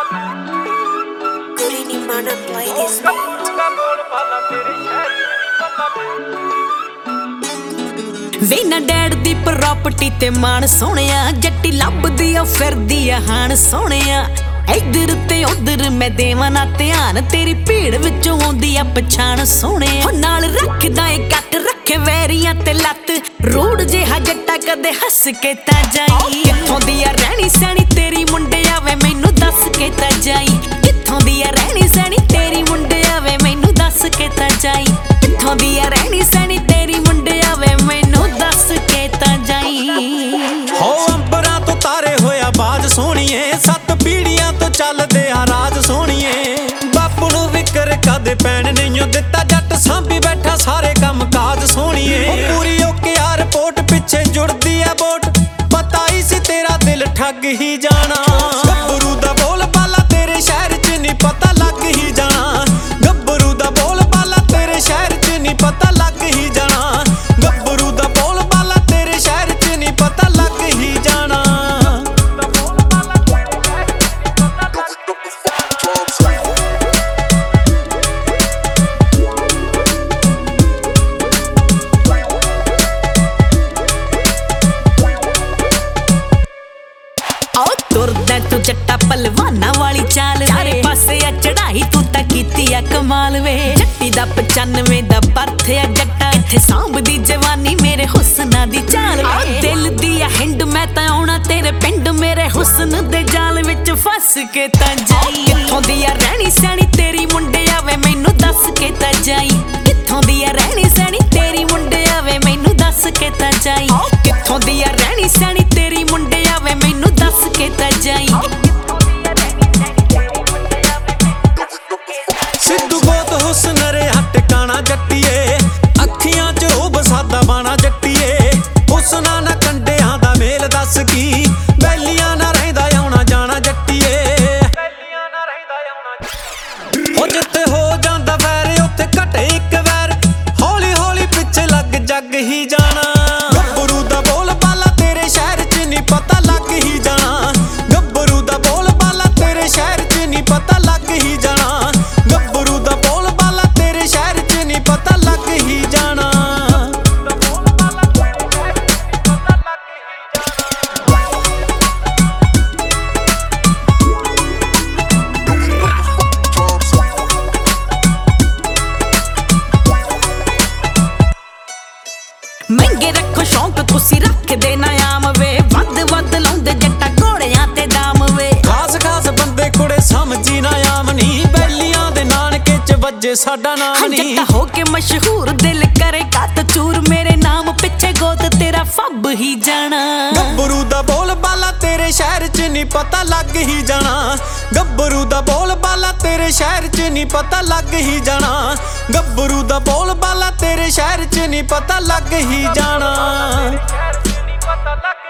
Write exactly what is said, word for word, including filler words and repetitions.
Gurini Manan play this beat. ਵੇ ਨਾ dad ਦੀ property ਤੇ ਮਾਣ ਸੋਹਣਿਆ, ਜੱਟੀ ਲੱਭਦੀ ਆ ਫਿਰਦੀ ਆ ਹਾਣ ਸੋਹਣਿਆ। ਇੱਧਰ ਤੇ ਉੱਧਰ ਮੈਂ ਦੇਵਾਂ ਨਾ ਧਿਆਨ, ਤੇਰੀ ਭੀੜ ਵਿੱਚੋਂ ਆਉਂਦੀ ਆ ਪਛਾਣ ਸੋਹਣਿਆ। ਹੋ ਨਾਲ ਰੱਖਦਾ ਏ ਕੱਟ ਰੱਖੇ ਵੈਰੀਆਂ ਤੇ ਲੱਤ, ਰੂੜ ਜਿਹਾ ਜੱਟਾ ਕਦੇ ਹੱਸ ਕੇ ਤਾਂ ਜਾਈ। ਕਿੱਥੋਂ ਦੀ ਆ ਰਹਿਣੀ ਸਹਿਣੀ ਤੇਰੀ ਮੁੰਡਿਆ ਵੇ ਮੈਨੂੰ ਦੱਸ ਕੇ ਤਾਂ ਜਾਈ। ਕਿੱਥੋਂ ਦੀ ਆ ਰਹਿਣੀ ਸਹਿਣੀ ਤੇਰੀ ਮੁੰਡਿਆ ਵੇ ਮੈਨੂੰ ਦੱਸ ਕੇ ਤਾਂ ਜਾਈ। ਕਿੱਥੋਂ ਦੀ ਆ ਰਹਿਣੀ ਸਹਿਣੀ ਤੇਰੀ ਮੁੰਡਿਆ ਵੇ ਮੈਨੂੰ ਦੱਸ ਕੇ ਤਾਂ ਜਾਈ। ਹੋ ਅੰਬਰਾਂ ਤੋਂ ਤਾਰੇ ਹੋਇਆ ਬਾਜ ਸੋਹਣੀਏ, ਸੱਤ ਪੀੜੀਆਂ ਤੋਂ ਚੱਲਦੇ ਆ ਰਾਜ ਸੋਹਣੀਏ। ਬਾਪੂ ਨੂੰ ਵਿਕਰ ਕਦੇ ਪੈਣ ਨਹੀਂਓ ਦਿੱਤਾ, ਜੱਟ ਸਾਂਭੀ ਬੈਠਾ ਸਾਰੇ ਕੰਮ ਕਾਜ ਸੋਹਣੀਏ। ਪੂਰੀ ਓਕੇ ਆ ਰਿਪੋਰਟ ਪਿੱਛੇ ਜੁੜਦੀ ਆ ਵੋਟ, ਪਤਾ ਹੀ ਸੀ ਤੇਰਾ ਦਿਲ ਠੱਗ ਹੀ ਜਾਣਾ। ਗੱਭਰੂ ਦਾ ਬੋਲ ਬਾਲਾ ਤੇਰੇ ਸ਼ਹਿਰ 'ਚ ਨਹੀਂ ਪਤਾ ਲੱਗ ਹੀ ਜਾਣਾ। ਗੱਭਰੂ ਦਾ ਬੋਲ ਬਾਲਾ ਤੇਰੇ ਸ਼ਹਿਰ 'ਚ ਨਹੀਂ ਪਤਾ ਲੱਗ ਹੀ ਜਾਣਾ। ਗੱਭਰੂ ਦਾ ਬੋਲ ਬਾਲਾ ਤੇਰੇ ਸ਼ਹਿਰ 'ਚ ਨਹੀਂ ਪਤਾ ਲੱਗ ਹੀ ਜਾਣਾ। ਤੁਰਦਾ ਤੂੰ ਜੱਟਾ ਪਲਵਾਨਾ ਵਾਲੀ ਚਾਲ, ਚਾਰੇ ਪਾਸੇ ਆ ਚੜਾਈ ਤੂੰ ਤਾਂ ਕੀਤੀ ਆ ਕਮਾਲ ਵੇ। ਜੱਟੀ ਦਾ ਪਚਾਨਵੇਂ ਦਾ ਬਰਥ ਆ ਜੱਟਾ, ਇੱਥੇ ਸਾਂਭਦੀ ਜਵਾਨੀ ਮੇਰੇ ਹੁਸਨਾਂ ਦੀ ਚਾਲ ਵੇ। ਦਿਲ ਦੀ ਆ ਹਿੰਡ ਮੈਂ ਤਾਂ ਆਉਣਾ ਤੇਰੇ ਪਿੰਡ, ਮੇਰੇ ਹੁਸਨ ਦੇ ਜਾਲ ਵਿੱਚ ਫਸ ਕੇ ਤਾਂ ਜਾਈ। ਕਿੱਥੋਂ ਦੀ ਆ ਰਹਿਣੀ ਸਹਿਣੀ ਤੇਰੀ ਮੁੰਡਿਆ ਵੇ ਮੈਨੂੰ ਦੱਸ ਕੇ ਤਾਂ ਜਾਈ। ਕਿੱਥੋਂ ਦੀ ਆ ਰਹਿਣੀ ਸਹਿਣੀ ਤੇਰੀ ਮੁੰਡਿਆ ਵੇ ਮੈਨੂੰ ਦੱਸ ਕੇ ਤਾਂ ਜਾਈ। ਕਿੱਥੋਂ ਦੀ ਆ ਰਹਿਣੀ ਸਹਿਣੀ ਤੇਰੀ ਮੁੰਡਿਆ ਵੇ ਮੈਨੂੰ ਦੱਸ ਕੇ ਤਾਂ ਜਾਈ। ਸਿੱਧੂ ਬਹੁਤ ਹੁਸਨ ਰਿਹਾ ਟਿਕਾਣਾ ਜੱਟੀਏ, ਅੱਖੀਆਂ 'ਚ ਰੋਬ ਸਾਦਾ ਬਾਣਾ ਜੱਟੀਏ। ਹੁਸਨਾ ਨਾ ਕੰਡਿਆਂ ਦਾ ਮੇਲ ਦੱਸ ਕੀ, ਬੈਲੀਆਂ ਨਾ ਰਹਿੰਦਾ ਆਉਣਾ ਜਾਣਾ ਜੱਟੀਏ। ਹੋ ਜਿੱਥੇ ਹੋ ਜਾਂਦਾ ਵੈਰ ਉੱਥੇ ਘਟੇ ਇੱਕ ਵੈਰ, ਹੌਲੀ ਹੌਲੀ ਪਿੱਛੇ ਲੱਗ ਜੱਗ ਹੀ ਜਾਣਾ। ਗੱਭਰੂ ਦਾ ਬੋਲ ਬਾਲਾ ਤੇਰੇ ਸ਼ਹਿਰ 'ਚ ਨਹੀਂ ਪਤਾ ਲੱਗ ਹੀ ਜਾਣਾ। ਗੱਭਰੂ ਦਾ ਬੋਲ ਬਾਲਾ ਤੇਰੇ ਸ਼ਹਿਰ 'ਚ ਨਹੀਂ ਪਤਾ ਲੱਗ ਹੀ ਜਾਣਾ। ਗੱਭਰੂ ਦਾ ਬੋਲ ਬਾਲਾ ਤੇਰੇ ਸ਼ਹਿਰ 'ਚ ਨਹੀਂ ਪਤਾ ਲੱਗ ਹੀ ਜਾਣਾ। ਮਹਿੰਗੇ ਰੱਖੋ ਸ਼ੌਂਕ ਤੁਸੀਂ ਰੱਖਦੇ ਨਾ ਆਮ ਵੇ, ਵੱਧ ਵੱਧ ਲਾਉਂਦੇ ਜੱਟਾ ਘੋੜਿਆਂ ਤੇ ਦਾਮ ਵੇ। ਖਾਸ ਖਾਸ ਬੰਦੇ ਕੁੜੇ ਸਮਝੀ ਨਾ ਆਮ ਨੀ, ਬੈਲੀਆਂ ਦੇ ਨਾਨਕੇ 'ਚ ਵੱਜੇ ਸਾਡਾ ਨਾਮ ਨੀ। ਜੱਟਾ ਹੋ ਕੇ ਮਸ਼ਹੂਰ ਦਿਲ ਕਰੇ ਕੱਤ ਚੂਰ, ਮੇਰੇ ਨਾਮ ਪਿੱਛੇ ਗੋਤ ਤੇਰਾ ਫੱਬ ਹੀ ਜਾਣਾ। ਗੱਭਰੂ ਦਾ ਬੋਲ ਬਾਲਾ ਤੇਰੇ ਸ਼ਹਿਰ 'ਚ ਨਹੀਂ ਪਤਾ ਲੱਗ ਹੀ ਜਾਣਾ। ਗੱਭਰੂ ਦਾ ਬੋਲ ਬਾਲਾ ਤੇਰੇ ਸ਼ਹਿਰ 'ਚ ਨਹੀਂ ਪਤਾ ਲੱਗ ਹੀ ਜਾਣਾ। ਗੱਭਰੂ ਦਾ ਬੋਲ ਬਾਲਾ ਤੇਰੇ ਸ਼ਹਿਰ 'ਚ ਨਹੀਂ ਪਤਾ ਲੱਗ ਹੀ ਜਾਣਾ।